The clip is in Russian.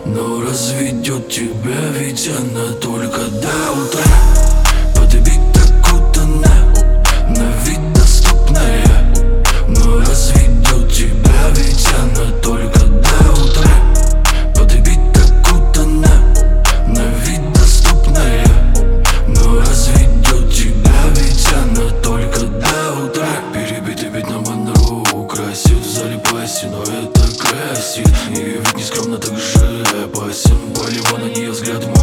но разведет тебя, ведь она только до утра. Подбить окутанная, на вид доступная, но разведет тебя, ведь она только до утра. Подбить окутанная, на вид доступная, но разведет тебя, ведь она только до утра. Перебитый ведь на Монро украсит в зале пассии, но это красит. И ведь не скромно, так же опасен. Болево на нее взгляд